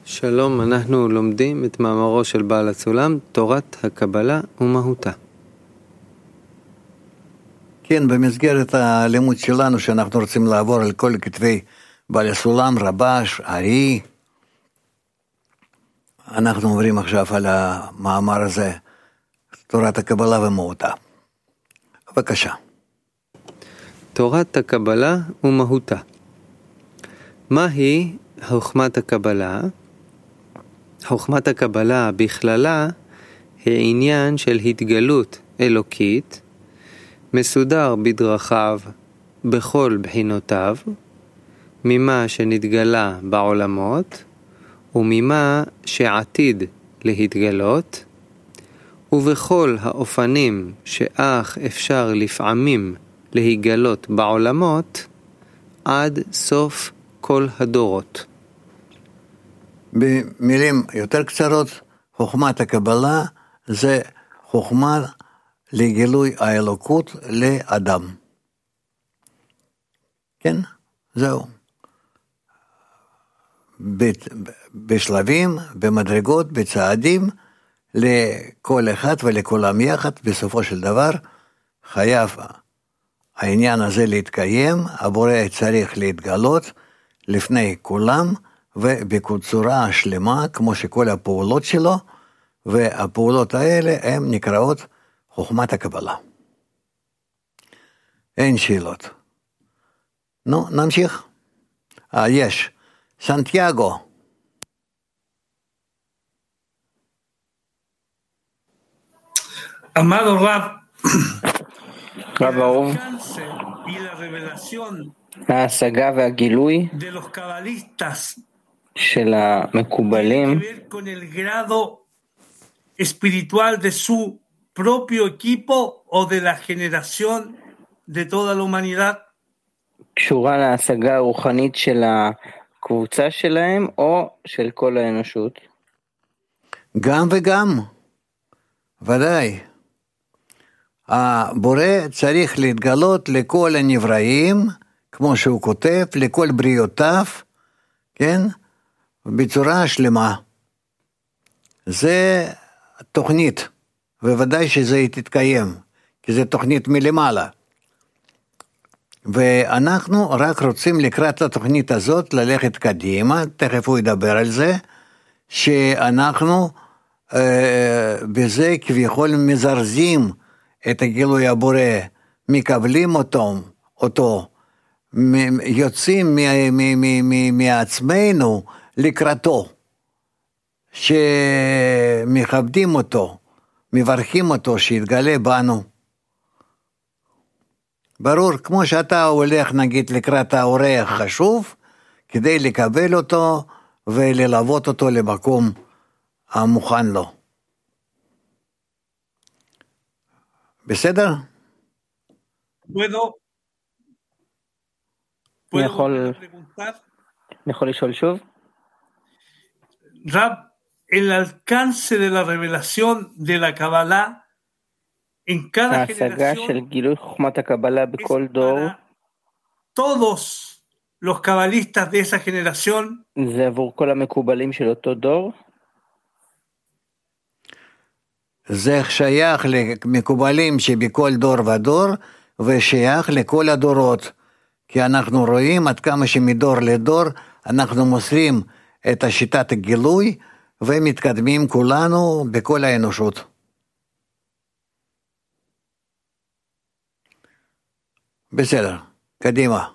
שלום, אנחנו לומדים את מאמרו של בעל הסולם, תורת הקבלה ומהותה. כן, במסגרת הלימוד שלנו שאנחנו רוצים לעבור על כל כתבי בעל הסולם, רבש, ארי, אנחנו עוברים עכשיו על המאמר הזה, תורת הקבלה ומהותה. בבקשה. תורת הקבלה ומהותה. מהי חוכמת הקבלה? חוכמת הקבלה בכללה היא עניין של התגלות אלוקית, מסודר בדרכיו בכל בחינותיו, ממה שנתגלה בעולמות וממה שעתיד להתגלות, ובכל האופנים שאך אפשר לפעמים להיגלות בעולמות עד סוף כל הדורות. במילים יותר קצרות, חוכמת הקבלה זה חוכמה לגילוי האלוקות לאדם. כן, זהו. בשלבים, במדרגות, בצעדים, לכל אחד ולכולם יחד, בסופו של דבר, חייב העניין הזה להתקיים, הבורא צריך להתגלות לפני כולם, ובצורה שלמה, כמו שכל הפעולות שלו, והפעולות האלה הן נקראות חוכמת הקבלה. אין שאלות. נו, נמשיך. יש. סנטיאגו. Amado Rab, רב אהוב, ההשגה והגילוי de los cabalistas של המקובלים tiene que ver con el grado espiritual de su propio equipo o de la generación de toda la humanidad. קשורה להשגה הרוחנית של הקבוצה שלהם או של כל האנושות? גם וגם, ודאי. הבורא צריך להתגלות לכל הנבראים, כמו שהוא כותב, לכל בריאותיו, כן? בצורה שלמה. זה תוכנית, וודאי שזה תתקיים, כי זה תוכנית מלמעלה. ואנחנו רק רוצים לקראת התוכנית הזאת ללכת קדימה, תכף הוא ידבר על זה, שאנחנו בזה כביכול מזרזים את הגילוי הבורא, מקבלים אותו, יוצאים מעצמנו לקראתו, שמכבדים אותו, מברכים אותו, שיתגלה בנו. ברור, כמו שאתה הולך נגיד לקראת האורח חשוב, כדי לקבל אותו וללוות אותו למקום המוכן לו. בסדר? ¿Puedo preguntar? יכול לשאול שוב? Rab, el alcance de la revelación de la Kabbalah en cada ההשגה של generación גילוי חוכמת הקבלה בכל דור, todos los cabalistas de esa generación. זה עבור כל המקובלים של אותו דור? זה שייך למקובלים שבכל דור ודור, ושייך לכל הדורות, כי אנחנו רואים עד כמה שמדור לדור, אנחנו מוסרים את השיטת הגילוי, ומתקדמים כולנו בכל האנושות. בסדר, קדימה.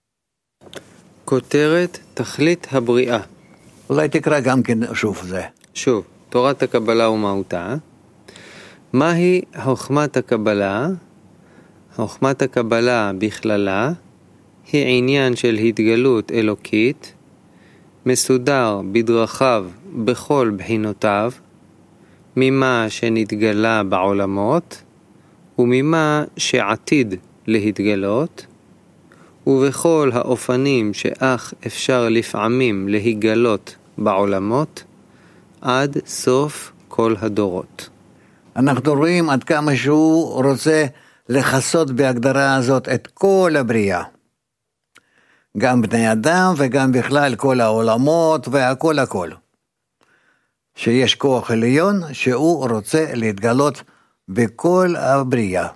כותרת תכלית הבריאה. אולי תקרא גם כן שוב זה. שוב, תורת הקבלה ומהותה. מהי חוכמת הקבלה? חוכמת הקבלה בכללה היא עניין של התגלות אלוקית, מסודר בדרכיו בכל בחינותיו, ממה שנתגלה בעולמות וממה שעתיד להתגלות, ובכל האופנים שאך אפשר לפעמים להיגלות בעולמות עד סוף כל הדורות. אנחנו רואים עד כמה שהוא רוצה לחסות בהגדרה הזאת את כל הבריאה. גם בני אדם וגם בכלל כל העולמות והכל הכל. שיש כוח עליון שהוא רוצה להתגלות בכל הבריאה.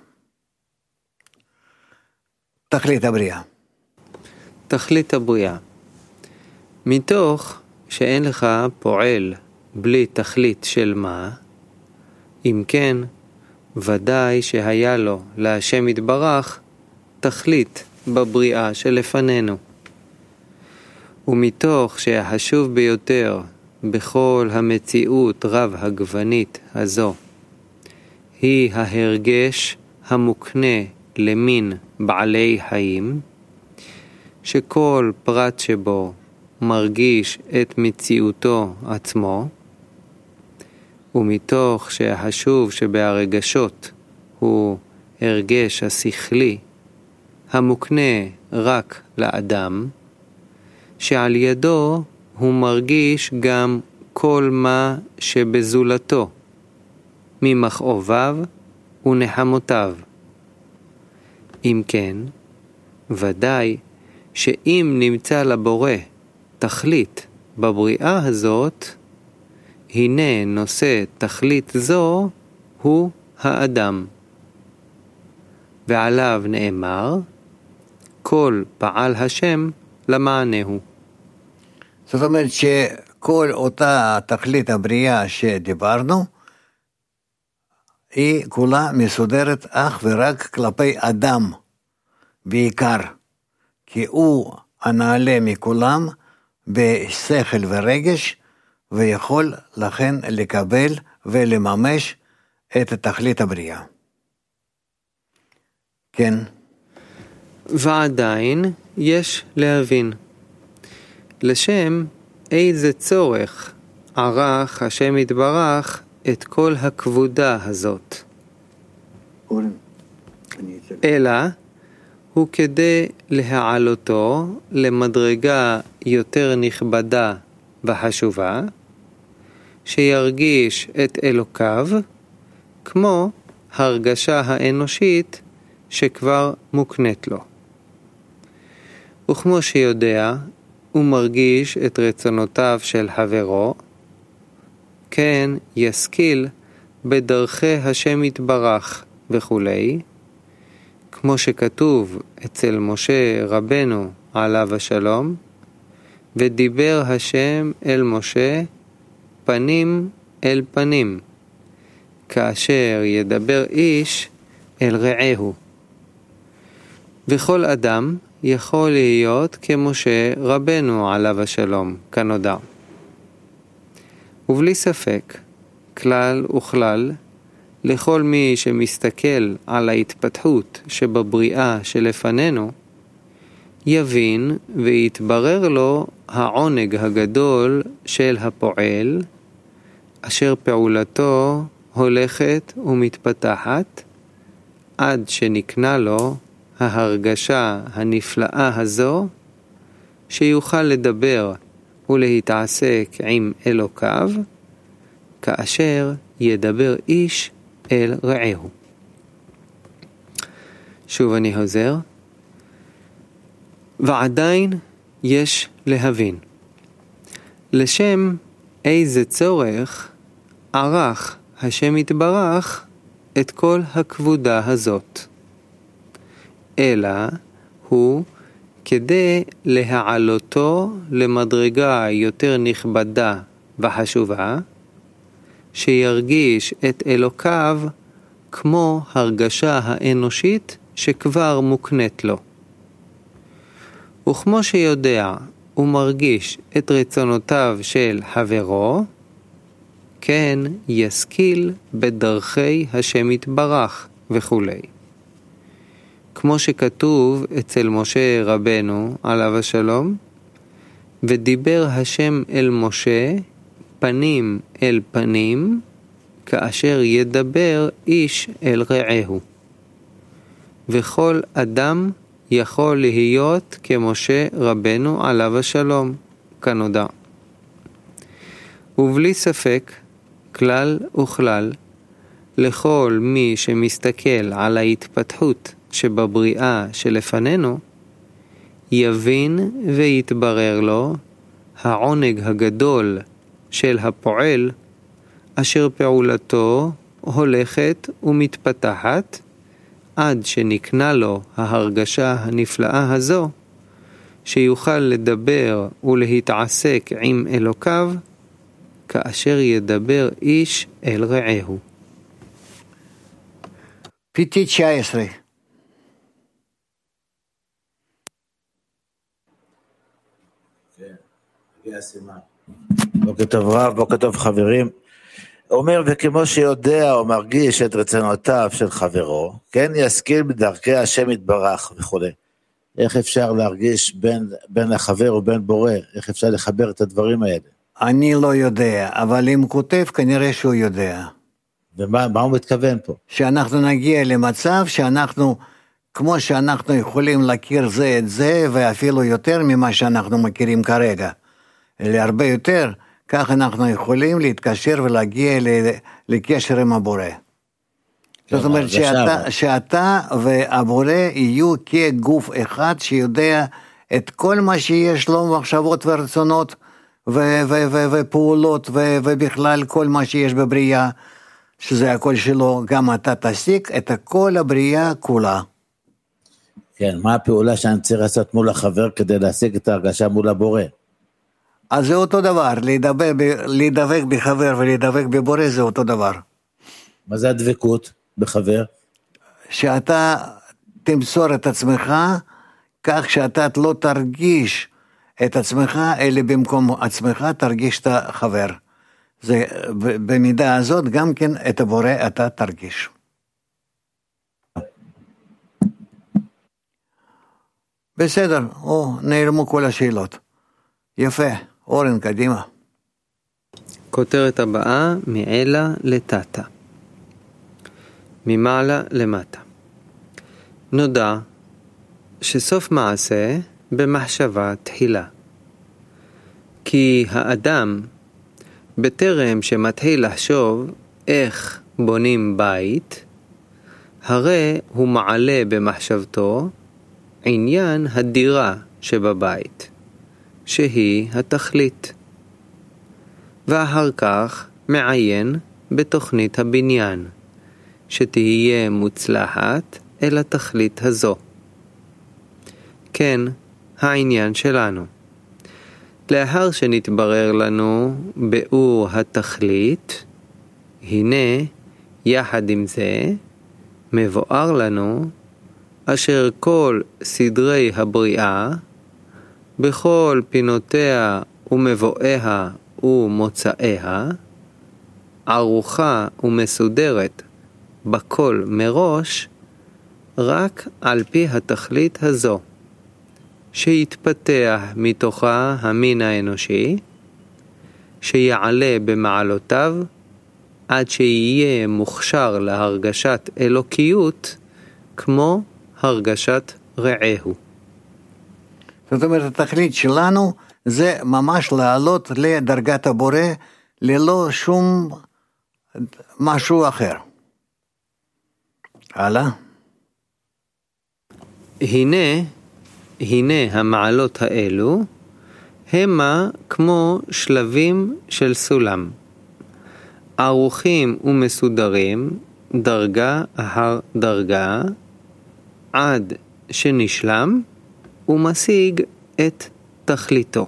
תכלית הבריאה. תכלית הבריאה. מתוך שאין לך פועל בלי תכלית של מה, אם כן, ודאי שהיה לו להשם יתברך תכלית בבריאה שלפנינו. ומתוך שהחשוב ביותר בכל המציאות רב הגוונית הזו היא ההרגש המוקנה למין בעלי חיים, שכל פרט שבו מרגיש את מציאותו עצמו, ומתוך שהחשוב שבהרגשות הוא הרגש השכלי המוקנה רק לאדם, שעל ידו הוא מרגיש גם כל מה שבזולתו, ממכאוביו ונחמותיו. אם כן, ודאי שאם נמצא לבורא תכלית בבריאה הזאת, הנה נושא תכלית זו הוא האדם. ועליו נאמר, כל פעל השם למענהו. זאת אומרת שכל אותה תכלית הבריאה שדיברנו, היא כולה מסודרת אך ורק כלפי אדם, בעיקר, כי הוא הנעלה מכולם בשכל ורגש, ויכול לכן לקבל ולממש את תכלית הבריאה. כן. ועדיין יש להבין, לשם איזה צורך ערך השם יתברך את כל הכבודה הזאת, אלא הוא כדי להעלותו למדרגה יותר נכבדה וחשובה, שירגיש את אלוקיו כמו הרגשה האנושית שכבר מוקנית לו. וכמו שיודע הוא מרגיש את רצונותיו של חברו, כן ישכיל בדרכי השם יתברך וכולי, כמו שכתוב אצל משה רבנו עליו השלום, ודיבר השם אל משה פנים אל פנים, כאשר ידבר איש אל רעהו. וכל אדם יכול להיות כמשה רבנו עליו השלום, כנודע. ובלי ספק, כלל וכלל, לכל מי שמסתכל על ההתפתחות שבבריאה שלפנינו, יבין ויתברר לו העונג הגדול של הפועל, אשר פעולתו הולכת ומתפתחת, עד שנקנה לו ההרגשה הנפלאה הזו, שיוכל לדבר ולהתעסק עם אלוקיו, כאשר ידבר איש אל רעהו. שוב אני חוזר, ועדיין יש להבין, לשם איזה צורך ערך השם יתברך את כל הכבודה הזאת, אלא הוא כדי להעלותו למדרגה יותר נכבדה וחשובה, שירגיש את אלוקיו כמו הרגשה האנושית שכבר מוקנית לו. וכמו שיודע ומרגיש את רצונותיו של חברו, כן ישכיל בדרכי השם יתברך וכולי. כמו שכתוב אצל משה רבנו עליו השלום, ודיבר השם אל משה פנים אל פנים, כאשר ידבר איש אל רעהו. וכל אדם יכול להיות כמשה רבנו עליו השלום, כנודע. ובלי ספק, כלל וכלל, לכל מי שמסתכל על ההתפתחות שבבריאה שלפנינו, יבין ויתברר לו העונג הגדול של הפועל אשר פעולתו הולכת ומתפתחת עד שנקנה לו ההרגשה הנפלאה הזו, שיוכל לדבר ולהתעסק עם אלוקיו, כאשר ידבר איש אל רעהו. פיתי 19. בוקר טוב רב, בוקר טוב חברים. אומר, וכמו שיודע או מרגיש את רצונותיו של חברו, כן ישכיל בדרכי השם יתברך וכו'. איך אפשר להרגיש בין החבר ובין בורא? איך אפשר לחבר את הדברים האלה? אני לא יודע, אבל אם כותב כנראה שהוא יודע. ומה הוא מתכוון פה? שאנחנו נגיע למצב שאנחנו, כמו שאנחנו יכולים להכיר זה את זה, ואפילו יותר ממה שאנחנו מכירים כרגע, להרבה יותר, כך אנחנו יכולים להתקשר ולהגיע לקשר עם הבורא. זאת אומרת שאתה והבורא יהיו כגוף אחד שיודע את כל מה שיש לו, מחשבות ורצונות ופעולות ובכלל כל מה שיש בבריאה, שזה הכל שלו, גם אתה תסיק את כל הבריאה כולה. כן, מה הפעולה שאני צריך לעשות מול החבר כדי להשיג את ההרגשה מול הבורא? אז זה אותו דבר, להידבק בחבר ולהידבק בבורא זה אותו דבר. מה זה הדבקות בחבר? שאתה תמסור את עצמך, כך שאתה לא תרגיש את עצמך, אלא במקום עצמך תרגיש את החבר. זה, במידה הזאת גם כן את הבורא אתה תרגיש. בסדר, נעלמו כל השאלות. יפה, אורן, קדימה. כותרת הבאה, מעלה לטאטה. ממעלה למטה. נודע שסוף מעשה במחשבה תחילה. כי האדם בטרם שמתחיל לחשוב איך בונים בית, הרי הוא מעלה במחשבתו עניין הדירה שבבית, שהיא התכלית. ואחר כך מעיין בתוכנית הבניין, שתהיה מוצלחת אל התכלית הזו. כן, העניין שלנו. לאחר שנתברר לנו באור התכלית, הנה, יחד עם זה, מבואר לנו אשר כל סדרי הבריאה, בכל פינותיה ומבואיה ומוצאיה, ערוכה ומסודרת בכל מראש, רק על פי התכלית הזו, שיתפתח מתוכה המין האנושי, שיעלה במעלותיו, עד שיהיה מוכשר להרגשת אלוקיות, כמו הרגשת רעהו. זאת אומרת, התכלית שלנו זה ממש לעלות לדרגת הבורא, ללא שום משהו אחר. הלאה. הנה המעלות האלו, המה כמו שלבים של סולם, ערוכים ומסודרים, דרגה אחר דרגה, עד שנשלם ומשיג את תכליתו.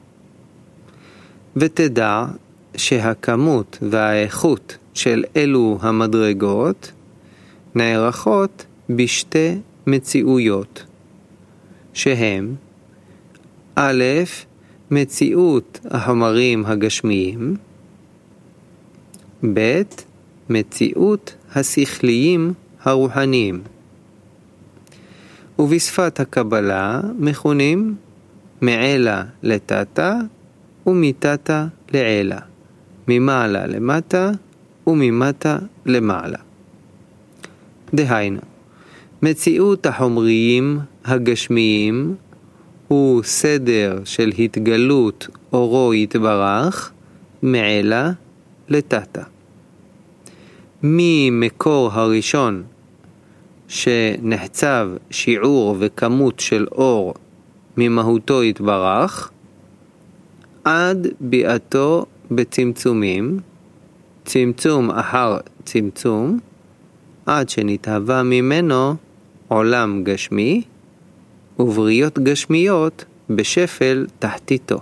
ותדע שהכמות והאיכות של אלו המדרגות נערכות בשתי מציאויות, שהם א', מציאות החומרים הגשמיים, ב', מציאות השכליים הרוחניים. ובשפת הקבלה מכונים מעלה לטאטה ומטאטה לעלה, ממעלה למטה וממטה למעלה. דהיינו, מציאות החומריים הגשמיים הוא סדר של התגלות אורו יתברך מעלה לטאטה. ממקור הראשון שנחצב שיעור וכמות של אור ממהותו יתברך, עד ביאתו בצמצומים, צמצום אחר צמצום, עד שנתהווה ממנו עולם גשמי, ובריות גשמיות בשפל תחתיתו.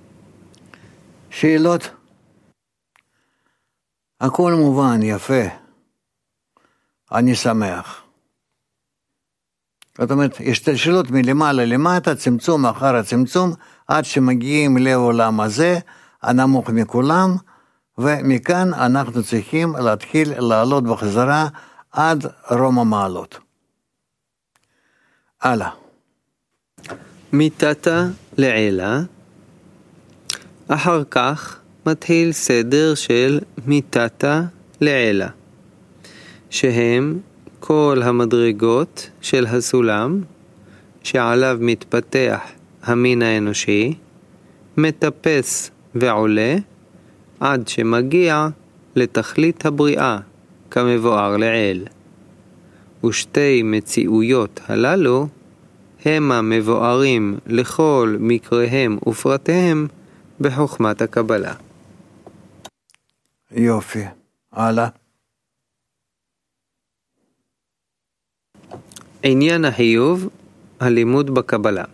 שאלות? הכל מובן, יפה. אני שמח. זאת אומרת, השתלשלות מלמעלה למטה, צמצום אחר הצמצום, עד שמגיעים לעולם הזה, הנמוך מכולם, ומכאן אנחנו צריכים להתחיל לעלות בחזרה עד רום המעלות. הלאה. מיתתא לעילא, אחר כך מתחיל סדר של מיתתא לעילא, שהם כל המדרגות של הסולם שעליו מתפתח המין האנושי, מטפס ועולה עד שמגיע לתכלית הבריאה כמבואר לעיל. ושתי מציאויות הללו הם המבוארים לכל מקריהם ופרטיהם בחוכמת הקבלה. יופי. הלאה. עניין החיוב, הלימוד בקבלה.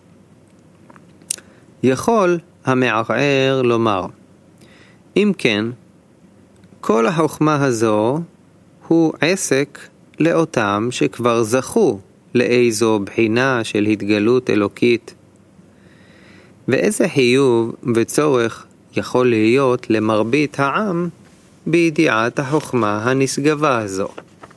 יכול המערער לומר, אם כן, כל החוכמה הזו הוא עסק לאותם שכבר זכו לאיזו בחינה של התגלות אלוקית. ואיזה חיוב וצורך יכול להיות למרבית העם בידיעת החוכמה הנשגבה הזו?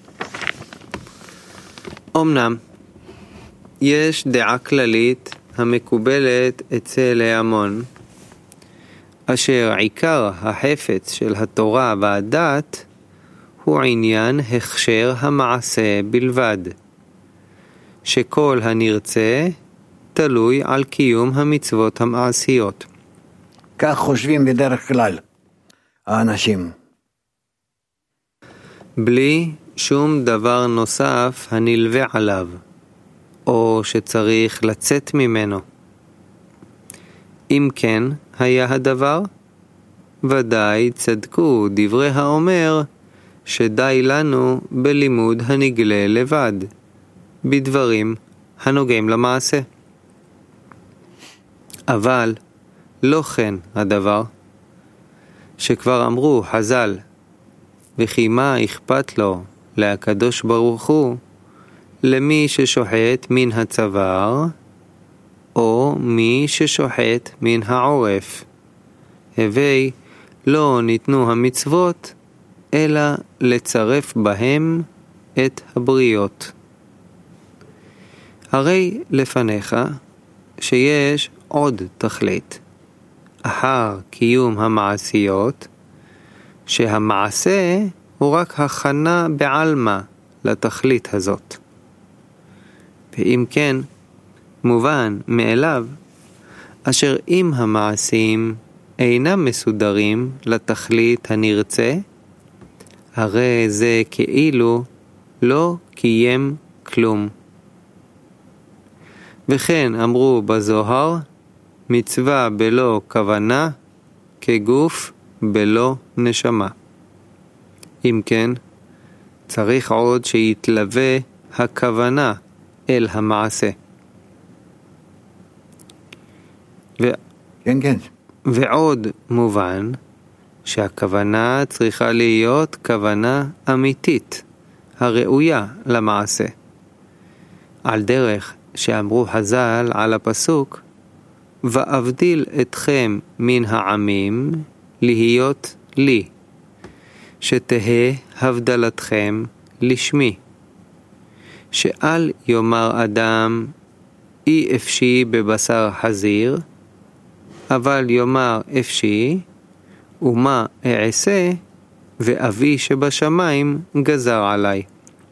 אמנם, יש דעה כללית המקובלת אצל ההמון, אשר עיקר החפץ של התורה והדת הוא עניין הכשר המעשה בלבד, שכל הנרצה תלוי על קיום המצוות המעשיות. כך חושבים בדרך כלל האנשים. בלי שום דבר נוסף הנלווה עליו, או שצריך לצאת ממנו. אם כן היה הדבר, ודאי צדקו דברי האומר שדי לנו בלימוד הנגלה לבד, בדברים הנוגעים למעשה. אבל לא כן הדבר, שכבר אמרו חז"ל, וכי מה אכפת לו להקדוש ברוך הוא למי ששוחט מן הצוואר או מי ששוחט מן העורף. הווי לא ניתנו המצוות אלא לצרף בהם את הבריות. הרי לפניך שיש עוד תכלית אחר קיום המעשיות, שהמעשה הוא רק הכנה בעלמא לתכלית הזאת. ואם כן, מובן מאליו, אשר אם המעשים אינם מסודרים לתכלית הנרצה, הרי זה כאילו לא קיים כלום. וכן אמרו בזוהר, מצווה בלא כוונה כגוף בלא נשמה. אם כן, צריך עוד שיתלווה הכוונה אל המעשה. כן. ועוד מובן שהכוונה צריכה להיות כוונה אמיתית, הראויה למעשה. על דרך שאמרו חז"ל על הפסוק, ואבדיל אתכם מן העמים להיות לי, שתהא הבדלתכם לשמי. שאל יאמר אדם, אי אפשי בבשר חזיר, אבל יאמר אפשי, ומה אעשה, ואבי שבשמיים גזר עלי.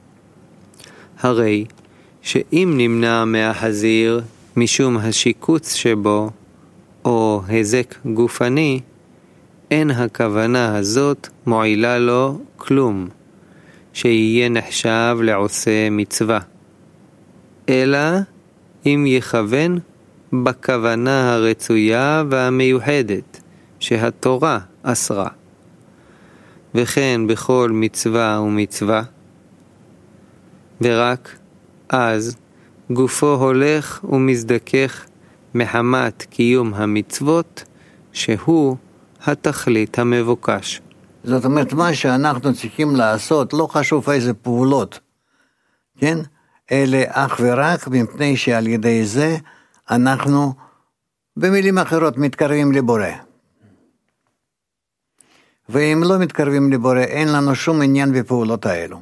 הרי שאם נמנע מהחזיר משום השיקוץ שבו, או הזק גופני, אין הכוונה הזאת מועילה לו כלום, שיהיה נחשב לעושה מצווה. אלא אם יכוון בכוונה הרצויה והמיוחדת שהתורה אסרה. וכן בכל מצווה ומצווה, ורק אז גופו הולך ומזדכך מחמת קיום המצוות, שהוא התכלית המבוקש. זאת אומרת, מה שאנחנו צריכים לעשות, לא חשוב איזה פעולות, כן? אלה אך ורק מפני שעל ידי זה אנחנו, במילים אחרות, מתקרבים לבורא. ואם לא מתקרבים לבורא, אין לנו שום עניין בפעולות האלו.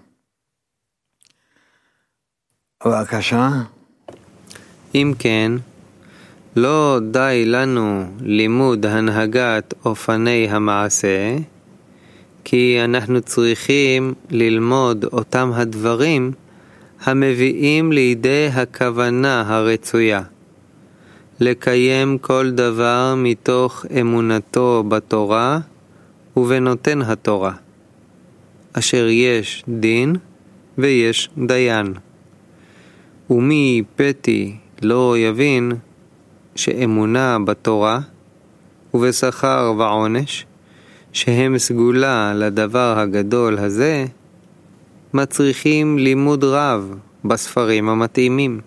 בבקשה. אם כן, לא די לנו לימוד הנהגת אופני המעשה, כי אנחנו צריכים ללמוד אותם הדברים המביאים לידי הכוונה הרצויה, לקיים כל דבר מתוך אמונתו בתורה ובנותן התורה, אשר יש דין ויש דיין. ומי פתי לא יבין שאמונה בתורה ובשכר ועונש, שהם סגולה לדבר הגדול הזה, מצריכים לימוד רב בספרים המתאימים,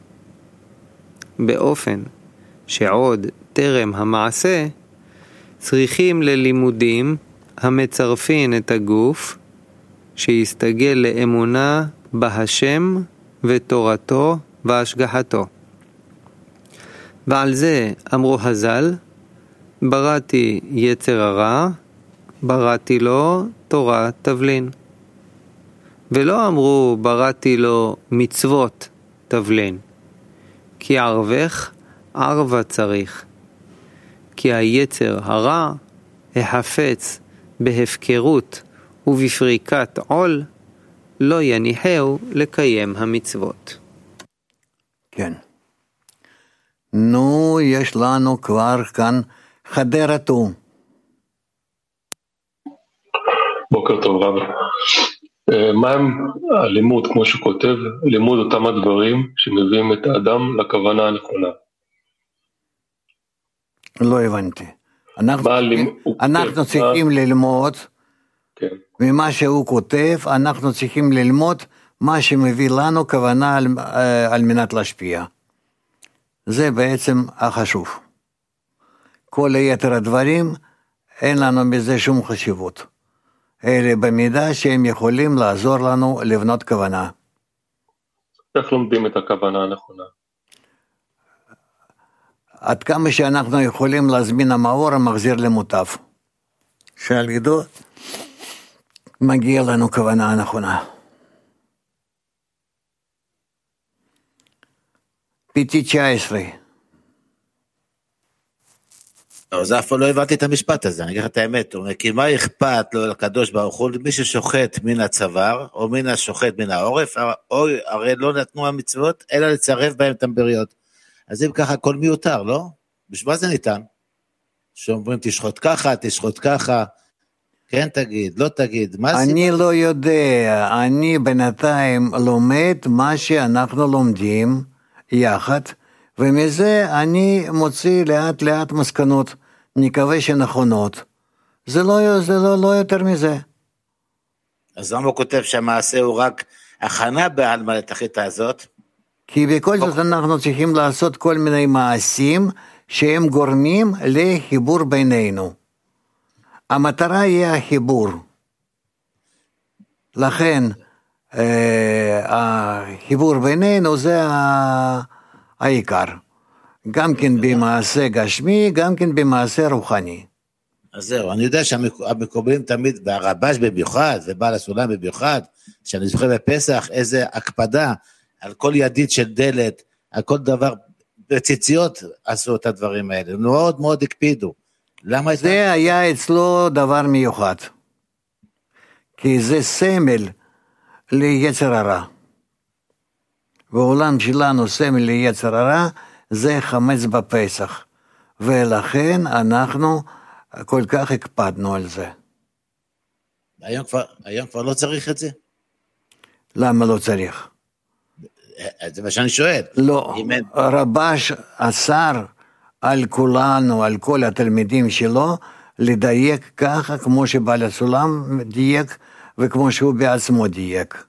באופן שעוד טרם המעשה צריכים ללימודים המצרפין את הגוף שיסתגל לאמונה בהשם ותורתו והשגחתו. ועל זה אמרו חז"ל, בראתי יצר הרע, בראתי לו תורת תבלין. ולא אמרו בראתי לו מצוות תבלין, כי ערבך ערבה צריך, כי היצר הרע החפץ בהפקרות ובפריקת עול, לא יניחהו לקיים המצוות. כן. נו, יש לנו כבר כאן חדרתו. בוקר טוב רב. מה הם הלימוד, כמו שכותב, לימוד אותם הדברים שמביאים את האדם לכוונה הנכונה? לא הבנתי. אנחנו צריכים ללמוד, כן. ממה שהוא כותב, אנחנו צריכים ללמוד מה שמביא לנו כוונה על מנת להשפיע. זה בעצם החשוב. כל היתר הדברים, אין לנו בזה שום חשיבות. אלה במידה שהם יכולים לעזור לנו לבנות כוונה. איך לומדים את הכוונה הנכונה? עד כמה שאנחנו יכולים להזמין המאור המחזיר למוטב. שעל ידו מגיע לנו כוונה הנכונה. פיתי 19. אז אף פעם לא הבנתי את המשפט הזה, אני אגיד לך את האמת, הוא אומר, כי מה אכפת לו לקדוש ברוך הוא, מי ששוחט מן הצוואר, או מן השוחט מן העורף, או הרי לא נתנו המצוות, אלא לצרף בהם טמבריות. אז אם ככה, הכל מיותר, לא? בשביל מה זה ניתן? שאומרים, תשחוט ככה, תשחוט ככה, כן תגיד, לא תגיד, מה זה? אני לא יודע, אני בינתיים לומד מה שאנחנו לומדים יחד, ומזה אני מוציא לאט לאט מסקנות, נקווה שנכונות. זה לא יותר מזה. אז למה הוא כותב שהמעשה הוא רק הכנה בעלמא לתכלית הזאת? כי בכל זאת אנחנו צריכים לעשות כל מיני מעשים שהם גורמים לחיבור בינינו. המטרה היא החיבור. לכן החיבור בינינו זה העיקר. גם כן במעשה גשמי, גם כן במעשה רוחני. אז זהו, אני יודע שהמקובלים תמיד, והרבש במיוחד, ובעל הסולם במיוחד, שאני זוכר בפסח, איזה הקפדה, על כל ידית של דלת, על כל דבר, בציציות עשו את הדברים האלה, מאוד מאוד הקפידו. למה זה היה אצלו דבר מיוחד, כי זה סמל ליצר הרע. בעולם שלנו סמל ליצר הרע, זה חמץ בפסח, ולכן אנחנו כל כך הקפדנו על זה. היום כבר לא צריך את זה? למה לא צריך? זה מה שאני שואל. לא, רבש אסר על כולנו, על כל התלמידים שלו, לדייק ככה כמו שבעל הסולם דייק וכמו שהוא בעצמו דייק.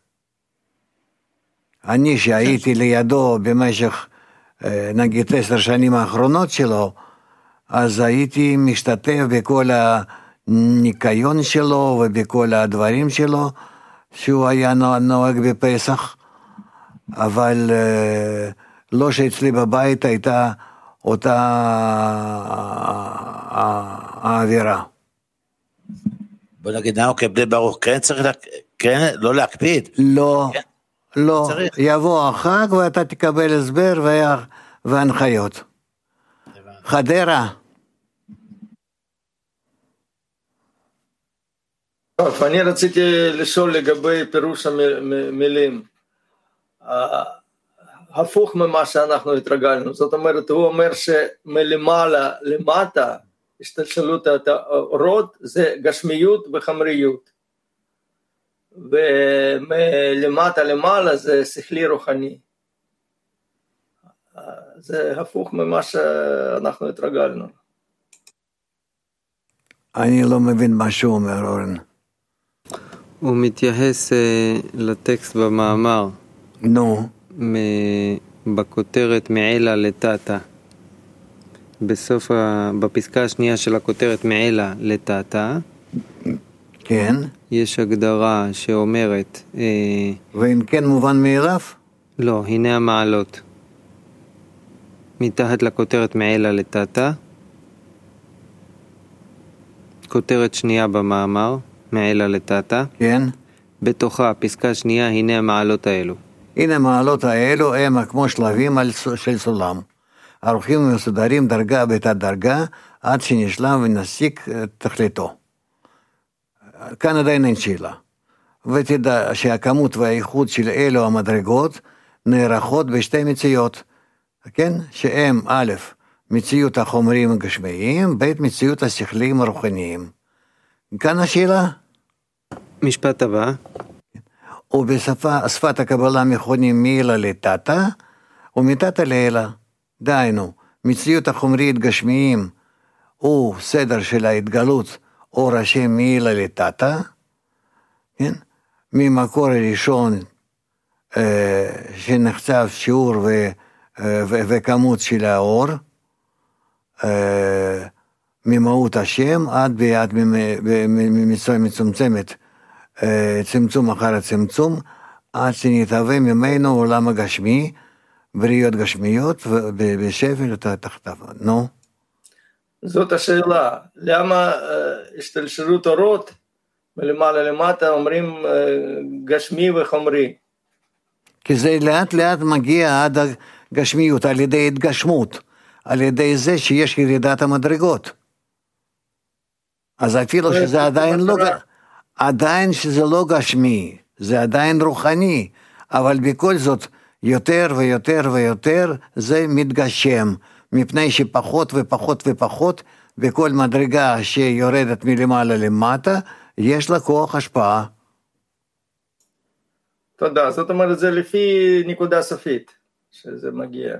אני שהייתי לידו במשך נגיד 10 שנים האחרונות שלו, אז הייתי משתתף בכל הניקיון שלו ובכל הדברים שלו שהוא היה נוהג בפסח, אבל לא שאצלי בבית הייתה אותה האווירה. בוא נגיד, כבני ברוך, כן צריך, כן, לא להקפיד. לא, כן. לא, צריך. יבוא החג ואתה תקבל הסבר והנחיות. חדרה. טוב, אני רציתי לשאול לגבי פירוש המילים. הפוך ממה שאנחנו התרגלנו, זאת אומרת, הוא אומר שמלמעלה למטה, השתלשלות האורות זה גשמיות וחמריות, ומלמטה למעלה זה שכלי רוחני. זה הפוך ממה שאנחנו התרגלנו. אני לא מבין מה שהוא אומר, אורן. הוא מתייחס לטקסט במאמר. נו. בכותרת מעלה לטאטה. בפסקה השנייה של הכותרת מעלה לטאטה. כן. יש הגדרה שאומרת... ואם כן מובן מאליו? לא, הנה המעלות. מתחת לכותרת מעלה לטאטה. כותרת שנייה במאמר, מעלה לטאטה. כן. בתוכה, פסקה שנייה, הנה המעלות האלו. הנה המעלות האלו הם כמו שלבים של סולם. ערוכים ומסודרים דרגה בתת דרגה, עד שנשלם ונסיק תכליתו. כאן עדיין אין שאלה. ותדע שהכמות והאיכות של אלו המדרגות נערכות בשתי מציאות. כן? שהם א', מציאות החומרים הגשמיים, ב', מציאות השכליים הרוחניים. כאן השאלה? משפט הבא. ובשפת הקבלה מכונים מעלה לטאטה, ומטאטה לעלה. דהיינו, מציאות החומרית גשמיים הוא סדר של ההתגלות אור השם מעלה לטאטה, כן? ממקור הראשון שנחצב שיעור וכמות של האור, ממהות השם עד ביד מצומצמת, צמצום אחר הצמצום, עד שנתהווה ממנו עולם הגשמי, בריות גשמיות ובשפל תחתיו. נו? זאת השאלה, למה השתלשלות אורות מלמעלה למטה אומרים גשמי וחומרי? כי זה לאט לאט מגיע עד הגשמיות, על ידי התגשמות, על ידי זה שיש ירידת המדרגות. אז אפילו שזה עדיין שזה לא גשמי, זה עדיין רוחני, אבל בכל זאת יותר ויותר ויותר זה מתגשם, מפני שפחות ופחות ופחות בכל מדרגה שיורדת מלמעלה למטה, יש לה כוח השפעה. תודה, זאת אומרת זה לפי נקודה סופית שזה מגיע.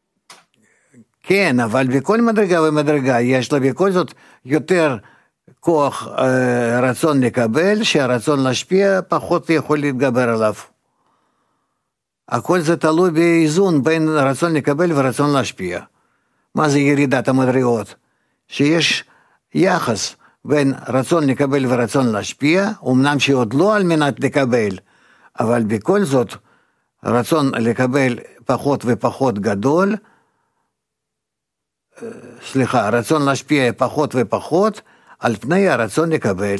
כן, אבל בכל מדרגה ומדרגה יש לה בכל זאת יותר כוח רצון לקבל, שהרצון להשפיע פחות יכול להתגבר עליו. הכל זה תלוי באיזון בין רצון לקבל ורצון להשפיע. מה זה ירידת המדרגות? שיש יחס בין רצון לקבל ורצון להשפיע, אמנם שעוד לא על מנת לקבל, אבל בכל זאת רצון לקבל פחות ופחות גדול, רצון להשפיע פחות ופחות, על פני הרצון לקבל.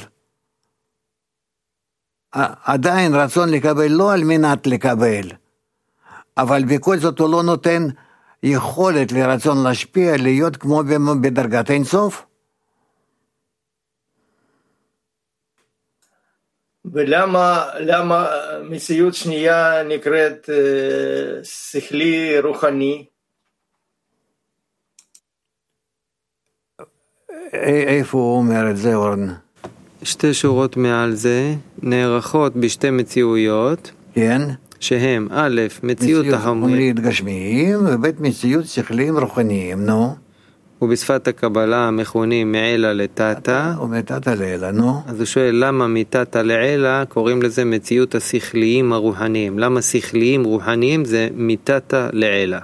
עדיין רצון לקבל לא על מנת לקבל, אבל בכל זאת הוא לא נותן יכולת לרצון להשפיע, להיות כמו בדרגת אין סוף. ולמה מציאות שנייה נקראת שכלי רוחני? איפה הוא אומר את זה, אורן? שתי שורות מעל זה נערכות בשתי מציאויות. כן. שהם א', מציאות החומרית גשמיים, וב' מציאות שכליים רוחניים, נו. ובשפת הקבלה מכונים מעילה לתתא. ומתתא לעילה, נו. אז הוא שואל למה מתתא לעילה קוראים לזה מציאות השכליים הרוחניים. למה שכליים רוחניים זה מתתא לעילה?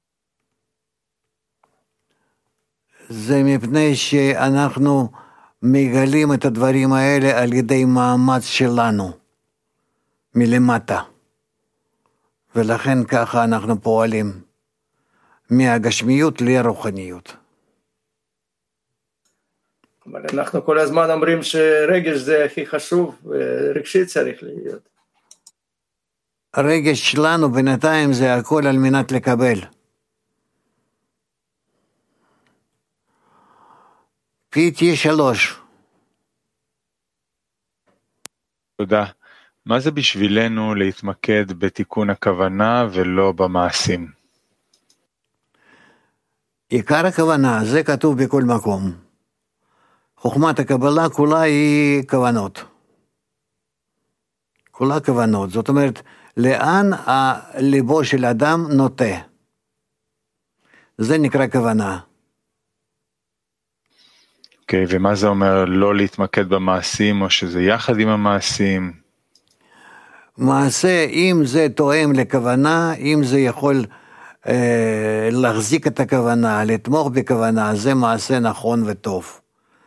זה מפני שאנחנו מגלים את הדברים האלה על ידי מאמץ שלנו, מלמטה. ולכן ככה אנחנו פועלים, מהגשמיות לרוחניות. אנחנו כל הזמן אומרים שרגש זה הכי חשוב, רגשי צריך להיות. הרגש שלנו בינתיים זה הכל על מנת לקבל. PT3. תודה. מה זה בשבילנו להתמקד בתיקון הכוונה ולא במעשים? עיקר הכוונה, זה כתוב בכל מקום. חוכמת הקבלה כולה היא כוונות. כולה כוונות. זאת אומרת, לאן הליבו של אדם נוטה. זה נקרא כוונה. אוקיי, ומה זה אומר לא להתמקד במעשים, או שזה יחד עם המעשים? מעשה, אם זה תואם לכוונה, אם זה יכול להחזיק את הכוונה, לתמוך בכוונה, זה מעשה נכון וטוב.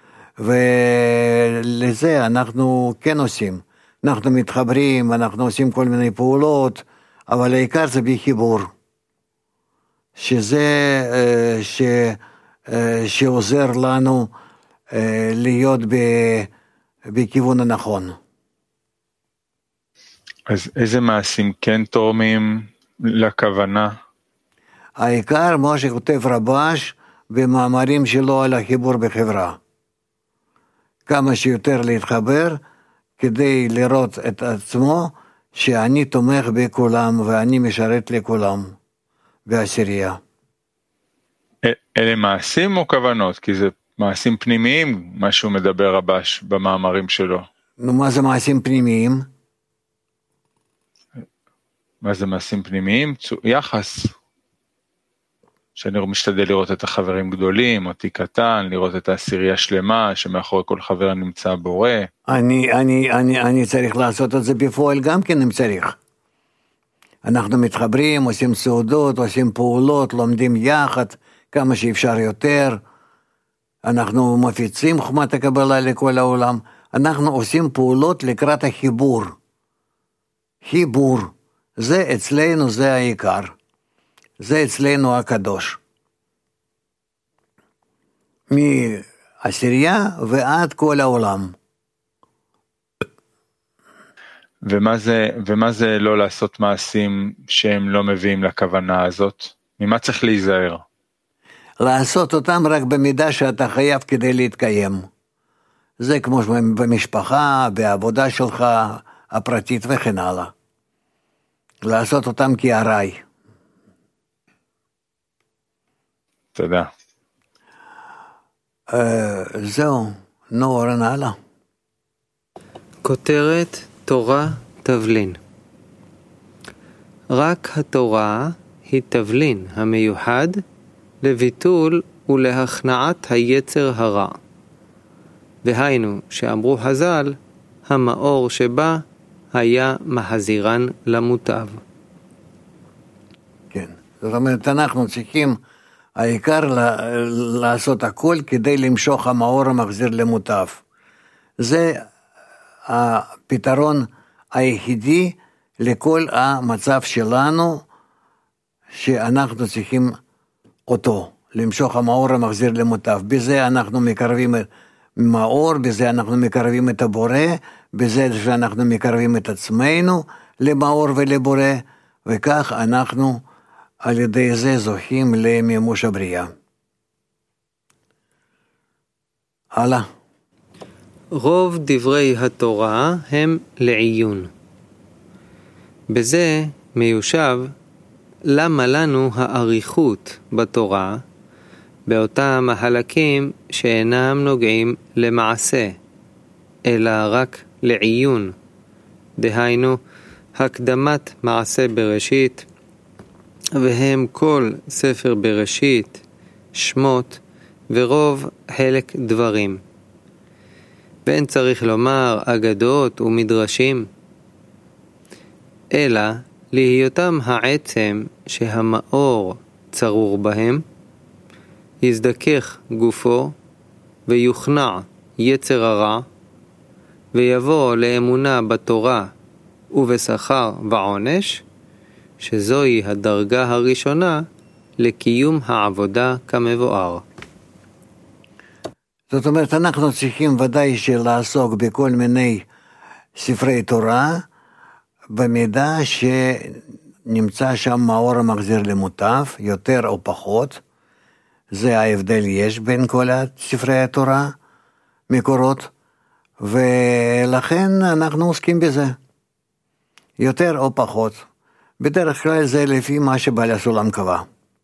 ולזה אנחנו כן עושים. אנחנו מתחברים, אנחנו עושים כל מיני פעולות, אבל העיקר זה בחיבור. שזה שעוזר לנו להיות בכיוון הנכון. אז איזה מעשים כן תורמים לכוונה? העיקר מה שכותב רבש במאמרים שלו על החיבור בחברה. כמה שיותר להתחבר כדי לראות את עצמו שאני תומך בכולם ואני משרת לכולם בעשירייה. אלה מעשים או כוונות? כי זה מעשים פנימיים, מה שהוא מדבר רבש במאמרים שלו. נו, מה זה מעשים פנימיים? מה זה מעשים פנימיים? יחס. שאני משתדל לראות את החברים גדולים, אותי קטן, לראות את העשירייה שלמה, שמאחורי כל חבר נמצא בורא. אני צריך לעשות את זה בפועל גם כן אם צריך. אנחנו מתחברים, עושים סעודות, עושים פעולות, לומדים יחד כמה שאפשר יותר. אנחנו מפיצים חוכמת הקבלה לכל העולם. אנחנו עושים פעולות לקראת החיבור. חיבור. זה אצלנו, זה העיקר. זה אצלנו הקדוש. מעשירייה ועד כל העולם. ומה זה לא לעשות מעשים שהם לא מביאים לכוונה הזאת? ממה צריך להיזהר? לעשות אותם רק במידה שאתה חייב כדי להתקיים. זה כמו במשפחה, בעבודה שלך, הפרטית וכן הלאה. לעשות אותם כהראי. תודה. זהו, נו אורן הלאה. כותרת תורה תבלין. רק התורה היא תבלין המיוחד לביטול ולהכנעת היצר הרע. והיינו שאמרו חז"ל, המאור שבה היה מחזירן למוטב. כן, זאת אומרת אנחנו צריכים העיקר לעשות הכל כדי למשוך המאור המחזיר למוטב. זה הפתרון היחידי לכל המצב שלנו שאנחנו צריכים אותו, למשוך המאור המחזיר למוטב. בזה אנחנו מקרבים מאור, בזה אנחנו מקרבים את הבורא, בזה שאנחנו מקרבים את עצמנו למאור ולבורא, וכך אנחנו על ידי זה זוכים למימוש הבריאה. הלאה. רוב דברי התורה הם לעיון. בזה מיושב למה לנו האריכות בתורה באותם החלקים שאינם נוגעים למעשה, אלא רק לעיון. דהיינו, הקדמת מעשה בראשית, והם כל ספר בראשית, שמות, ורוב חלק דברים. ואין צריך לומר אגדות ומדרשים, אלא להיותם העצם שהמאור צרור בהם, יזדכך גופו ויוכנע יצר הרע, ויבוא לאמונה בתורה ובשכר ועונש, שזוהי הדרגה הראשונה לקיום העבודה כמבואר. זאת אומרת, אנחנו צריכים ודאי לעסוק בכל מיני ספרי תורה, במידה שנמצא שם מאור המחזיר למוטב, יותר או פחות. זה ההבדל יש בין כל ספרי התורה, מקורות, ולכן אנחנו עוסקים בזה. יותר או פחות. בדרך כלל זה לפי מה שבעל הסולם קבע.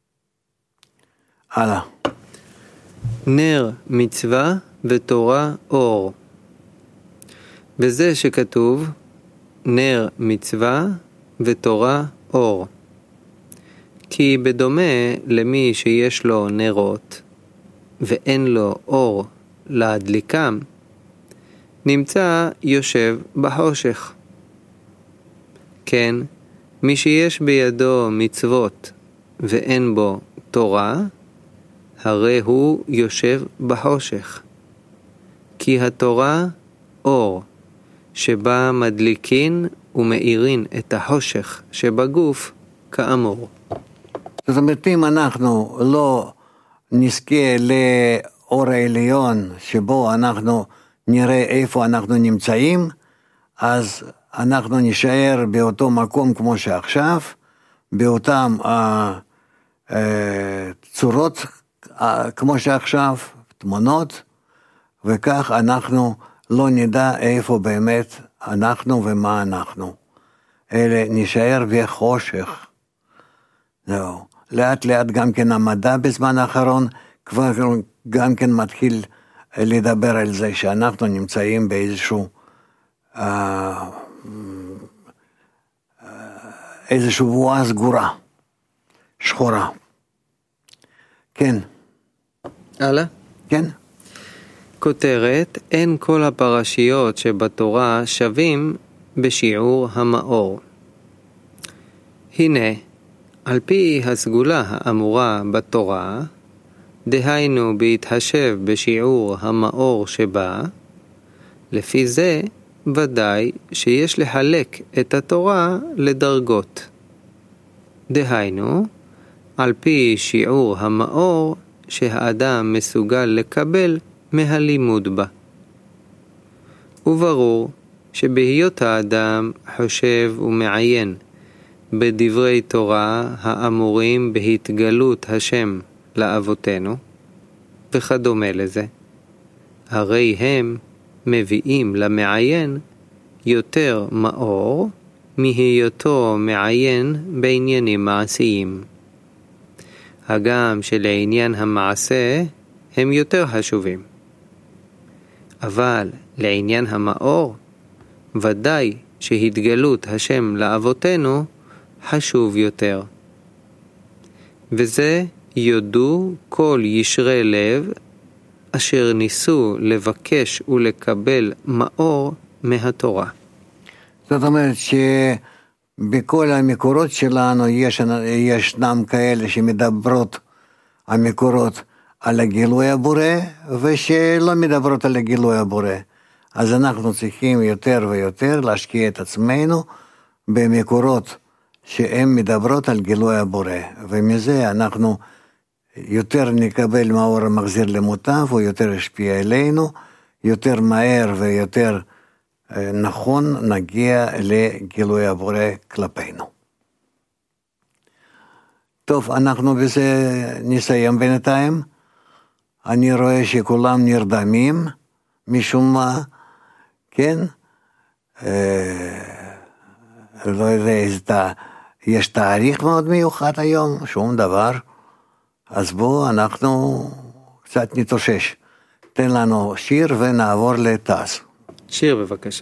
הלאה. נר מצווה ותורה אור. וזה שכתוב נר מצווה ותורה אור. כי בדומה למי שיש לו נרות ואין לו אור להדליקם, נמצא יושב בחושך. כן, מי שיש בידו מצוות ואין בו תורה, הרי הוא יושב בחושך. כי התורה אור, שבה מדליקין ומאירין את החושך שבגוף כאמור. זאת אומרת, אם אנחנו לא נזכה לאור העליון שבו אנחנו נראה איפה אנחנו נמצאים, אז אנחנו נשאר באותו מקום כמו שעכשיו, באותם צורות כמו שעכשיו, תמונות, וכך אנחנו לא נדע איפה באמת אנחנו ומה אנחנו. אלה נשאר בחושך. זהו. לאט לאט גם כן המדע בזמן האחרון כבר גם כן מתחיל לדבר על זה שאנחנו נמצאים באיזשהו איזשהו בועה סגורה, שחורה. כן. הלאה? כן. כותרת, אין כל הפרשיות שבתורה שווים בשיעור המאור. הנה, על פי הסגולה האמורה בתורה, דהיינו בהתחשב בשיעור המאור שבה, לפי זה ודאי שיש לחלק את התורה לדרגות. דהיינו, על פי שיעור המאור שהאדם מסוגל לקבל מהלימוד בה. וברור שבהיות האדם חושב ומעיין בדברי תורה האמורים בהתגלות השם לאבותינו, וכדומה לזה, הרי הם מביאים למעיין יותר מאור מהיותו מעיין בעניינים מעשיים. הגם שלעניין המעשה הם יותר חשובים. אבל לעניין המאור, ודאי שהתגלות השם לאבותינו חשוב יותר. וזה יודו כל ישרי לב אשר ניסו לבקש ולקבל מאור מהתורה. זאת אומרת שבכל המקורות שלנו ישנם כאלה שמדברות המקורות על הגילוי הבורא, ושלא מדברות על הגילוי הבורא. אז אנחנו צריכים יותר ויותר להשקיע את עצמנו במקורות שהן מדברות על גילוי הבורא, ומזה אנחנו יותר נקבל מאור המחזיר למוטב, הוא יותר ישפיע אלינו, יותר מהר ויותר נכון נגיע לגילוי הבורא כלפינו. טוב, אנחנו בזה נסיים בינתיים. אני רואה שכולם נרדמים, משום מה, כן? לא יודע, יש תאריך מאוד מיוחד היום, שום דבר. אז בואו אנחנו קצת נתאושש. תן לנו שיר ונעבור לטס. שיר בבקשה.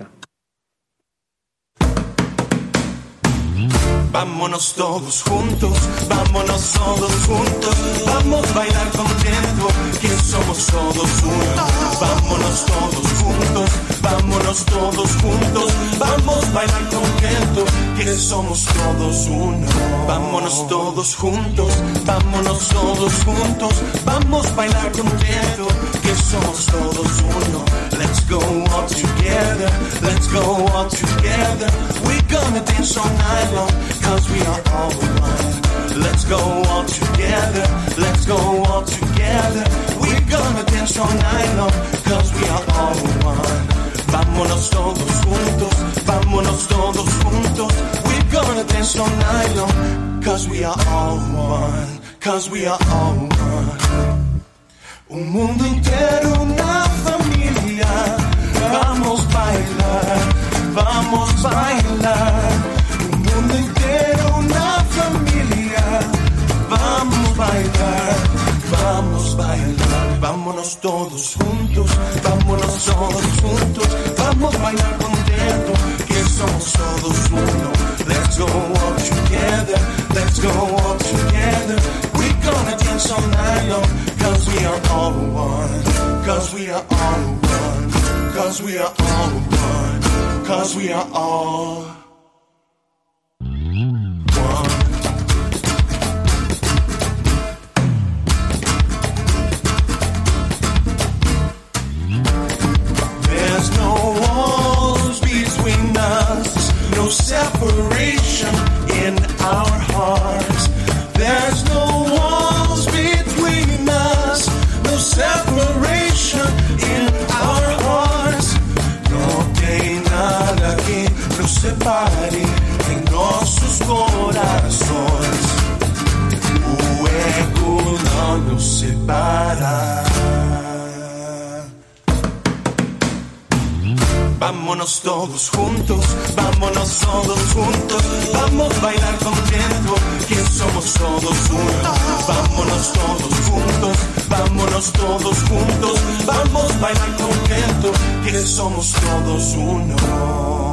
Vámonos todos juntos, vamos a bailar contento. que somos todos uno. Vámonos todos juntos, vámonos todos juntos, vamos a bailar contento, que somos todos uno. Vámonos todos juntos, vámonos todos juntos, vamos a bailar contento, que somos todos uno. Let's go all together, let's go all together. We're gonna dance all night long, cause we are all one. Let's go all together, let's go all together. We're gonna dance all night long, cause we are all one. Vámonos todos juntos, vámonos todos juntos. We're gonna dance all night long, cause we are all one, cause we are all one. Un mundo entero, una familia. Vamos a bailar, vamos a bailar. Un mundo entero, una familia. Vamos a bailar, vamos a bailar. Vámonos todos juntos, vámonos todos juntos. Vamos a bailar contento, que somos todos uno. Let's go all together, let's go all together. We're gonna dance all night long, cause we are all one, cause we are all one, cause we are all one, cause we are all one. There's no walls between us, no separation in our hearts. There's no walls between us, no separation in our hearts. No hay nada que nos separe en nossos corações. O ego não nos separa. Vámonos todos juntos, vámonos todos juntos, vamos a bailar contento, que somos todos uno. Vámonos todos juntos, vámonos todos juntos, vamos a bailar contento, que somos todos uno.